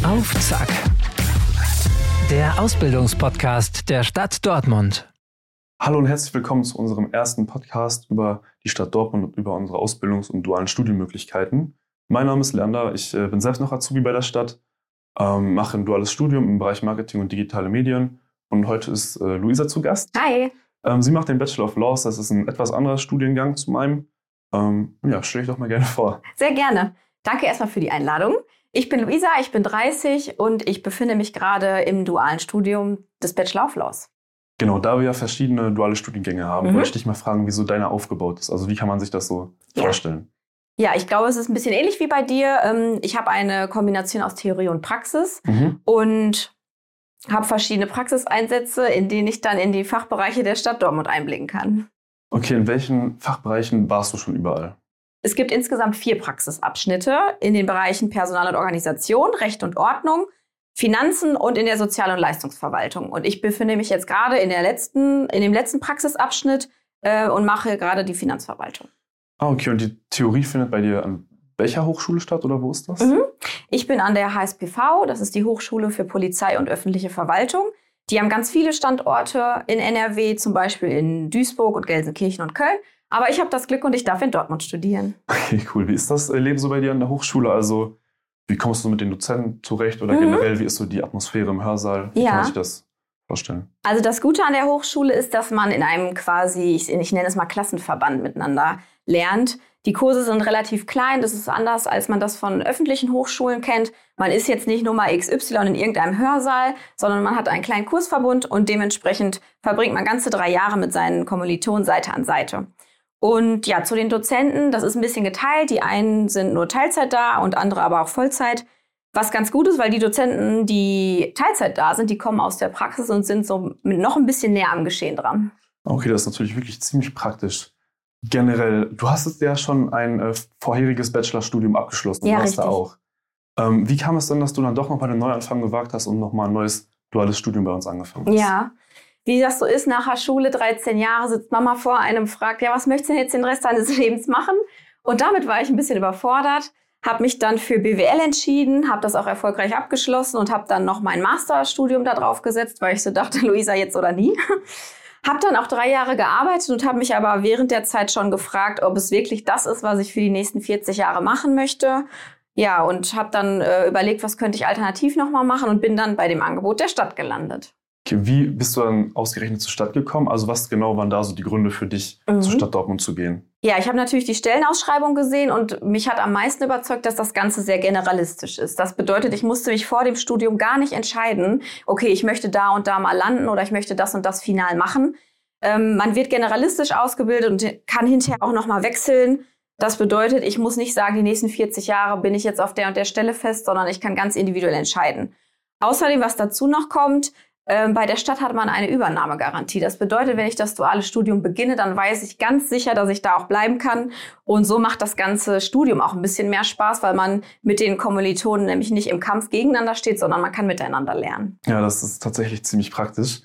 Auf Zack. Der Ausbildungspodcast der Stadt Dortmund. Hallo und herzlich willkommen zu unserem ersten Podcast über die Stadt Dortmund und über unsere Ausbildungs- und dualen Studienmöglichkeiten. Mein Name ist Leander, ich bin selbst noch Azubi bei der Stadt, mache ein duales Studium im Bereich Marketing und digitale Medien und heute ist Luisa zu Gast. Hi. Sie macht den Bachelor of Laws, das ist ein etwas anderer Studiengang zu meinem. Stelle ich doch mal gerne vor. Sehr gerne. Danke erstmal für die Einladung. Ich bin Luisa, ich bin 30 und ich befinde mich gerade im dualen Studium des Bachelor of Laws. Genau, da wir ja verschiedene duale Studiengänge haben, wollte ich dich mal fragen, wieso deine aufgebaut ist. Also wie kann man sich das so vorstellen? Ja, ich glaube, es ist ein bisschen ähnlich wie bei dir. Ich habe eine Kombination aus Theorie und Praxis und habe verschiedene Praxiseinsätze, in denen ich dann in die Fachbereiche der Stadt Dortmund einblicken kann. Okay, in welchen Fachbereichen warst du schon überall? Es gibt insgesamt 4 Praxisabschnitte in den Bereichen Personal und Organisation, Recht und Ordnung, Finanzen und in der Sozial- und Leistungsverwaltung. Und ich befinde mich jetzt gerade in dem letzten Praxisabschnitt und mache gerade die Finanzverwaltung. Ah, okay. Und die Theorie findet bei dir an welcher Hochschule statt oder wo ist das? Ich bin an der HSPV, das ist die Hochschule für Polizei und öffentliche Verwaltung. Die haben ganz viele Standorte in NRW, zum Beispiel in Duisburg und Gelsenkirchen und Köln. Aber ich habe das Glück und ich darf in Dortmund studieren. Okay, cool. Wie ist das Leben so bei dir an der Hochschule? Also wie kommst du mit den Dozenten zurecht oder generell, wie ist so die Atmosphäre im Hörsaal? Wie kann man sich das vorstellen? Also das Gute an der Hochschule ist, dass man in einem quasi, ich nenne es mal Klassenverband miteinander lernt. Die Kurse sind relativ klein, das ist anders, als man das von öffentlichen Hochschulen kennt. Man ist jetzt nicht Nummer XY in irgendeinem Hörsaal, sondern man hat einen kleinen Kursverbund und dementsprechend verbringt man ganze 3 Jahre mit seinen Kommilitonen Seite an Seite. Und ja, zu den Dozenten, das ist ein bisschen geteilt. Die einen sind nur Teilzeit da und andere aber auch Vollzeit. Was ganz gut ist, weil die Dozenten, die Teilzeit da sind, die kommen aus der Praxis und sind so noch ein bisschen näher am Geschehen dran. Okay, das ist natürlich wirklich ziemlich praktisch. Generell, du hast jetzt ja schon ein vorheriges Bachelorstudium abgeschlossen. Ja, warst richtig. Da auch. Wie kam es denn, dass du dann doch noch mal einen Neuanfang gewagt hast und noch mal ein neues duales Studium bei uns angefangen hast? Ja, wie das so ist, nach der Schule, 13 Jahre, sitzt Mama vor einem und fragt, ja, was möchtest du denn jetzt den Rest deines Lebens machen? Und damit war ich ein bisschen überfordert, habe mich dann für BWL entschieden, habe das auch erfolgreich abgeschlossen und habe dann noch mein Masterstudium da drauf gesetzt, weil ich so dachte, Luisa, jetzt oder nie. Habe dann auch 3 Jahre gearbeitet und habe mich aber während der Zeit schon gefragt, ob es wirklich das ist, was ich für die nächsten 40 Jahre machen möchte. Ja, und habe dann überlegt, was könnte ich alternativ nochmal machen und bin dann bei dem Angebot der Stadt gelandet. Okay, wie bist du dann ausgerechnet zur Stadt gekommen? Also was genau waren da so die Gründe für dich, zur Stadt Dortmund zu gehen? Ja, ich habe natürlich die Stellenausschreibung gesehen und mich hat am meisten überzeugt, dass das Ganze sehr generalistisch ist. Das bedeutet, ich musste mich vor dem Studium gar nicht entscheiden, okay, ich möchte da und da mal landen oder ich möchte das und das final machen. Man wird generalistisch ausgebildet und kann hinterher auch nochmal wechseln. Das bedeutet, ich muss nicht sagen, die nächsten 40 Jahre bin ich jetzt auf der und der Stelle fest, sondern ich kann ganz individuell entscheiden. Außerdem, was dazu noch kommt, bei der Stadt hat man eine Übernahmegarantie. Das bedeutet, wenn ich das duale Studium beginne, dann weiß ich ganz sicher, dass ich da auch bleiben kann. Und so macht das ganze Studium auch ein bisschen mehr Spaß, weil man mit den Kommilitonen nämlich nicht im Kampf gegeneinander steht, sondern man kann miteinander lernen. Ja, das ist tatsächlich ziemlich praktisch.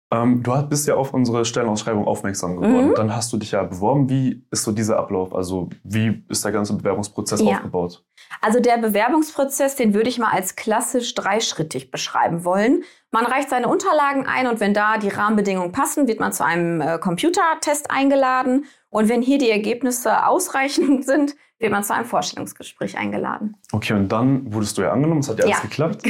Du bist ja auf unsere Stellenausschreibung aufmerksam geworden. Dann hast du dich ja beworben. Wie ist so dieser Ablauf? Also wie ist der ganze Bewerbungsprozess aufgebaut? Also der Bewerbungsprozess, den würde ich mal als klassisch 3-schrittig beschreiben wollen. Man reicht seine Unterlagen ein und wenn da die Rahmenbedingungen passen, wird man zu einem Computertest eingeladen. Und wenn hier die Ergebnisse ausreichend sind, wird man zu einem Vorstellungsgespräch eingeladen. Okay, und dann wurdest du ja angenommen. Es hat ja alles geklappt.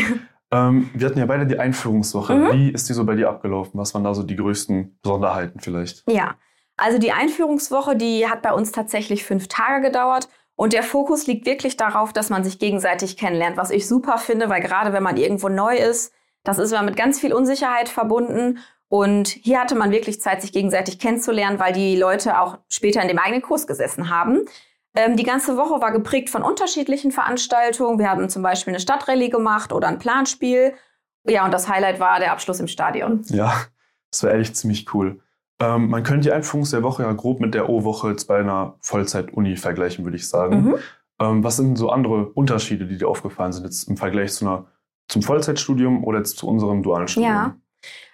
Wir hatten ja beide die Einführungswoche. Wie ist die so bei dir abgelaufen? Was waren da so die größten Besonderheiten vielleicht? Ja, also die Einführungswoche, die hat bei uns tatsächlich 5 Tage gedauert. Und der Fokus liegt wirklich darauf, dass man sich gegenseitig kennenlernt, was ich super finde, weil gerade wenn man irgendwo neu ist, das ist immer mit ganz viel Unsicherheit verbunden. Und hier hatte man wirklich Zeit, sich gegenseitig kennenzulernen, weil die Leute auch später in dem eigenen Kurs gesessen haben. Die ganze Woche war geprägt von unterschiedlichen Veranstaltungen. Wir haben zum Beispiel eine Stadtrallye gemacht oder ein Planspiel. Ja, und das Highlight war der Abschluss im Stadion. Ja, das war ehrlich ziemlich cool. Man könnte die Einführung der Woche ja grob mit der O-Woche jetzt bei einer Vollzeit-Uni vergleichen, würde ich sagen. Was sind so andere Unterschiede, die dir aufgefallen sind jetzt im Vergleich zum Vollzeitstudium oder jetzt zu unserem dualen Studium? Ja,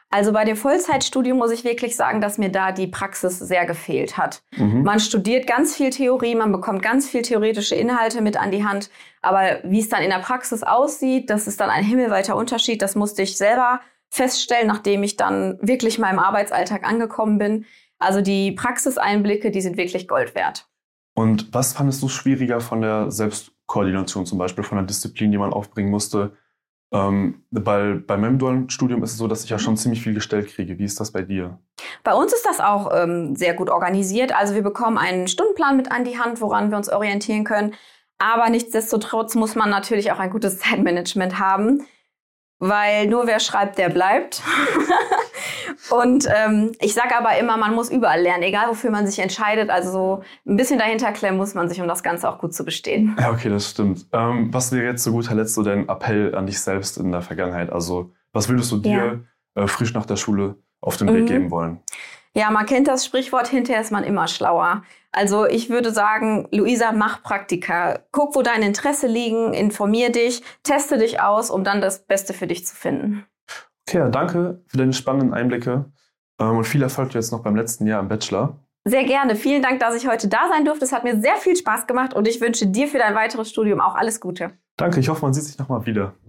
Also bei dem Vollzeitstudium muss ich wirklich sagen, dass mir da die Praxis sehr gefehlt hat. Man studiert ganz viel Theorie, man bekommt ganz viel theoretische Inhalte mit an die Hand. Aber wie es dann in der Praxis aussieht, das ist dann ein himmelweiter Unterschied. Das musste ich selber feststellen, nachdem ich dann wirklich mal im Arbeitsalltag angekommen bin. Also die Praxiseinblicke, die sind wirklich Gold wert. Und was fandest du schwieriger von der Selbstkoordination zum Beispiel, von der Disziplin, die man aufbringen musste? Bei meinem dualen Studium ist es so, dass ich ja schon ziemlich viel gestellt kriege. Wie ist das bei dir? Bei uns ist das auch sehr gut organisiert. Also wir bekommen einen Stundenplan mit an die Hand, woran wir uns orientieren können. Aber nichtsdestotrotz muss man natürlich auch ein gutes Zeitmanagement haben, weil nur wer schreibt, der bleibt. Und ich sage aber immer, man muss überall lernen, egal wofür man sich entscheidet. Also so ein bisschen dahinter klemmen muss man sich, um das Ganze auch gut zu bestehen. Ja, okay, das stimmt. Was wäre jetzt zu guter Letzt so dein Appell an dich selbst in der Vergangenheit? Also was würdest du dir frisch nach der Schule auf den Weg geben wollen? Ja, man kennt das Sprichwort, hinterher ist man immer schlauer. Also ich würde sagen, Luisa, mach Praktika. Guck, wo deine Interessen liegen, informier dich, teste dich aus, um dann das Beste für dich zu finden. Okay, ja, danke für deine spannenden Einblicke und viel Erfolg jetzt noch beim letzten Jahr im Bachelor. Sehr gerne. Vielen Dank, dass ich heute da sein durfte. Es hat mir sehr viel Spaß gemacht und ich wünsche dir für dein weiteres Studium auch alles Gute. Danke, ich hoffe, man sieht sich nochmal wieder.